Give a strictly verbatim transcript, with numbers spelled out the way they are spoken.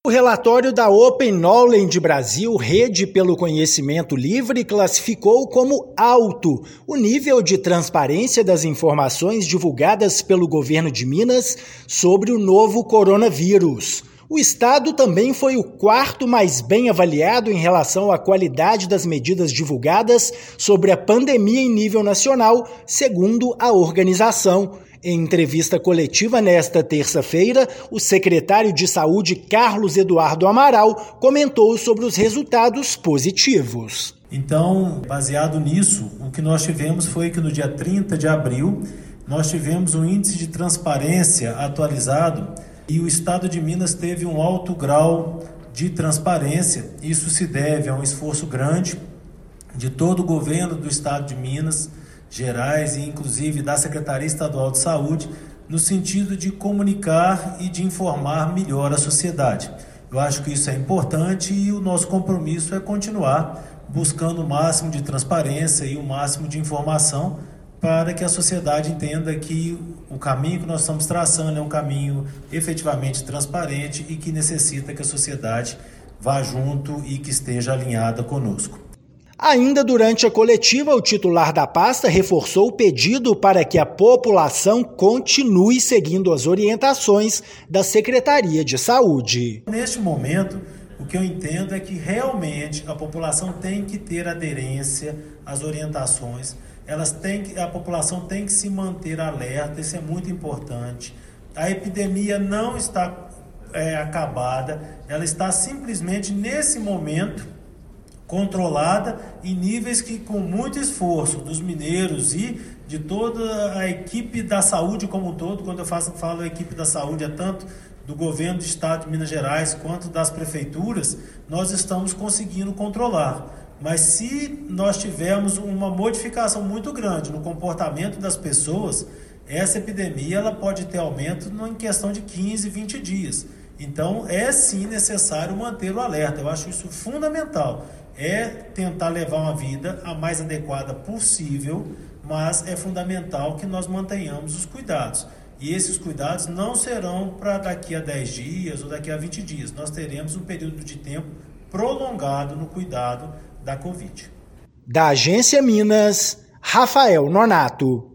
O relatório da Open Knowledge Brasil, Rede pelo Conhecimento Livre, classificou como alto o nível de transparência das informações divulgadas pelo governo de Minas sobre o novo coronavírus. O estado também foi o quarto mais bem avaliado em relação à qualidade das medidas divulgadas sobre a pandemia em nível nacional, segundo a organização. Em entrevista coletiva nesta terça-feira, o secretário de Saúde, Carlos Eduardo Amaral, comentou sobre os resultados positivos. Então, baseado nisso, o que nós tivemos foi que no dia trinta de abril, nós tivemos um índice de transparência atualizado e o estado de Minas teve um alto grau de transparência. Isso se deve a um esforço grande de todo o governo do estado de Minas Gerais e inclusive da Secretaria Estadual de Saúde, no sentido de comunicar e de informar melhor a sociedade. Eu acho que isso é importante e o nosso compromisso é continuar buscando o máximo de transparência e o máximo de informação para que a sociedade entenda que o caminho que nós estamos traçando é um caminho efetivamente transparente e que necessita que a sociedade vá junto e que esteja alinhada conosco. Ainda durante a coletiva, o titular da pasta reforçou o pedido para que a população continue seguindo as orientações da Secretaria de Saúde. Neste momento, o que eu entendo é que realmente a população tem que ter aderência às orientações, elas têm que, a população tem que se manter alerta, isso é muito importante. A epidemia não está é, acabada, ela está simplesmente nesse momento controlada em níveis que, com muito esforço dos mineiros e de toda a equipe da saúde como um todo, quando eu faço, falo a equipe da saúde, é tanto do governo do estado de Minas Gerais quanto das prefeituras, nós estamos conseguindo controlar. Mas se nós tivermos uma modificação muito grande no comportamento das pessoas, essa epidemia ela pode ter aumento em questão de quinze, vinte dias. Então, é sim necessário manter o alerta. Eu acho isso fundamental. É tentar levar uma vida a mais adequada possível, mas é fundamental que nós mantenhamos os cuidados. E esses cuidados não serão para daqui a dez dias ou daqui a vinte dias. Nós teremos um período de tempo prolongado no cuidado da Covid. Da Agência Minas, Rafael Nonato.